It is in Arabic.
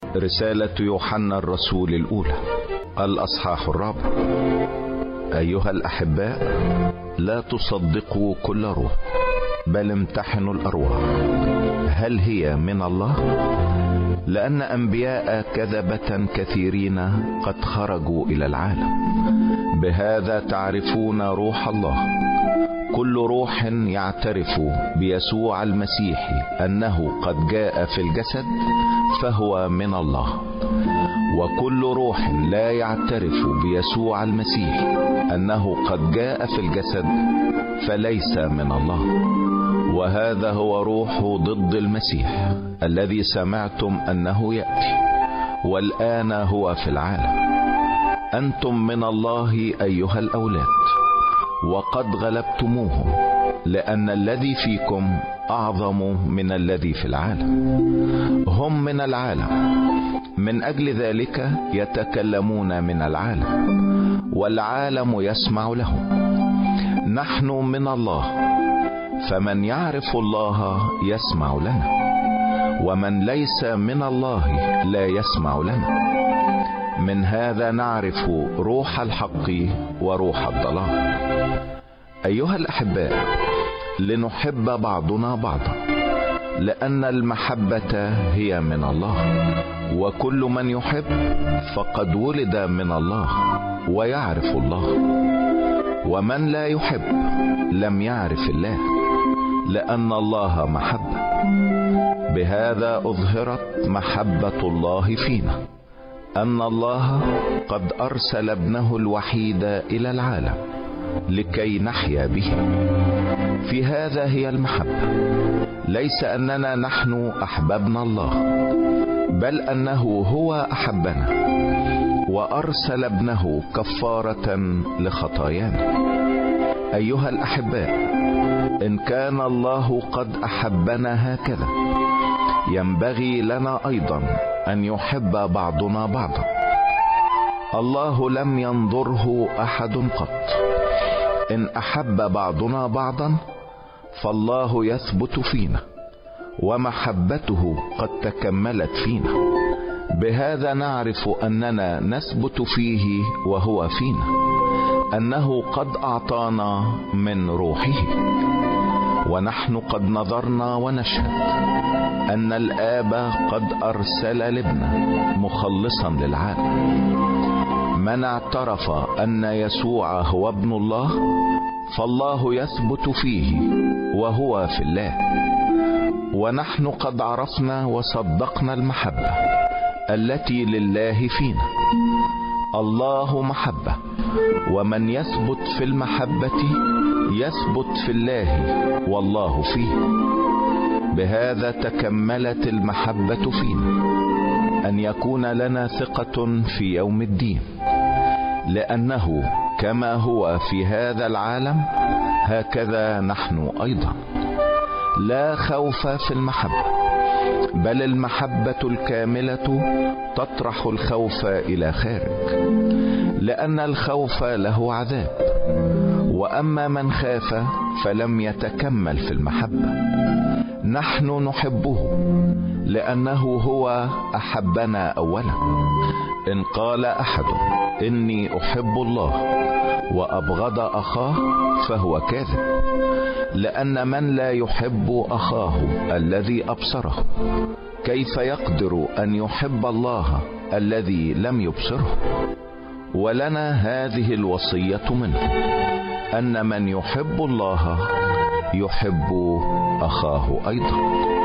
رسالة يوحنا الرسول الأولى الأصحاح 4. أيها الأحباء، لا تصدقوا كل روح، بل امتحنوا الأرواح هل هي من الله، لأن أنبياء كذبة كثيرين قد خرجوا إلى العالم. بهذا تعرفون روح الله. كل روح يعترف بيسوع المسيح أنه قد جاء في الجسد فهو من الله، وكل روح لا يعترف بيسوع المسيح أنه قد جاء في الجسد فليس من الله. وهذا هو روح ضد المسيح الذي سمعتم أنه يأتي، والآن هو في العالم. أنتم من الله أيها الأولاد، وقد غلبتموهم، لأن الذي فيكم أعظم من الذي في العالم. هم من العالم، من أجل ذلك يتكلمون من العالم، والعالم يسمع لهم. نحن من الله، فمن يعرف الله يسمع لنا، ومن ليس من الله لا يسمع لنا. من هذا نعرف روح الحق وروح الضلال. أيها الأحباء، لنحب بعضنا بعضا، لأن المحبة هي من الله، وكل من يحب فقد ولد من الله ويعرف الله. ومن لا يحب لم يعرف الله، لأن الله محبة. بهذا أظهرت محبة الله فينا، أن الله قد أرسل ابنه الوحيد إلى العالم لكي نحيا به. في هذا هي المحبة، ليس أننا نحن أحببنا الله، بل أنه هو أحبنا وأرسل ابنه كفارة لخطايانا. أيها الأحباء، إن كان الله قد أحبنا هكذا، ينبغي لنا أيضا أن يحب بعضنا بعضا. الله لم ينظره أحد قط. إن أحب بعضنا بعضا فالله يثبت فينا، ومحبته قد تكملت فينا. بهذا نعرف أننا نثبت فيه وهو فينا، أنه قد أعطانا من روحه. ونحن قد نظرنا ونشهد أن الآب قد أرسل الابن مخلصا للعالم. من اعترف أن يسوع هو ابن الله فالله يثبت فيه وهو في الله. ونحن قد عرفنا وصدقنا المحبة التي لله فينا. الله محبة، ومن يثبت في المحبة يثبت في الله والله فيه. بهذا تكملت المحبة فينا، أن يكون لنا ثقة في يوم الدين، لأنه كما هو في هذا العالم هكذا نحن أيضا. لا خوف في المحبة، بل المحبة الكاملة تطرح الخوف إلى خارج، لأن الخوف له عذاب. وأما من خاف فلم يتكمل في المحبة. نحن نحبه لأنه هو أحبنا أولا. إن قال أحد إني أحب الله وأبغض أخاه فهو كاذب، لأن من لا يحب أخاه الذي أبصره كيف يقدر أن يحب الله الذي لم يبصره؟ ولنا هذه الوصية منه، أن من يحب الله يحب أخاه أيضا.